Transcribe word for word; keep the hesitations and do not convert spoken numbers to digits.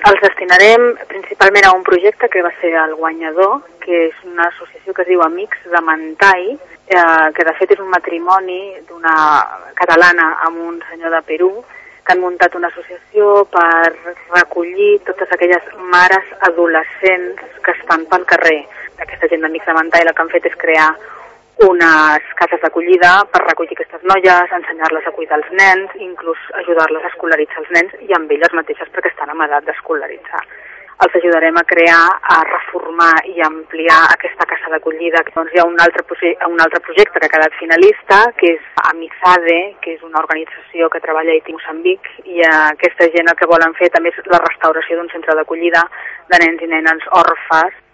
Els destinarem principalment a un projecte que va ser el guanyador, que és una associació que es diu Amics de Mantai, eh, que de fet és un matrimoni d'una catalana amb un senyor de Perú, que han muntat una associació per recollir totes aquelles mares adolescents que estan pel carrer. Aquesta gent d'Amics de Mantai el que han fet és crear unes cases d'acollida per recollir aquestes noies, ensenyar-les a cuidar els nens, inclús ajudar-les a escolaritzar els nens i amb elles mateixes perquè estan en edat d'escolaritzar. Els ajudarem a crear, a reformar i ampliar aquesta casa d'acollida. Doncs hi ha un altre, un altre projecte que ha quedat finalista, que és Amizade, que és una organització que treballa a Haití i Moçambic, i aquesta gent el que volen fer també és la restauració d'un centre d'acollida de nens i nenes orfes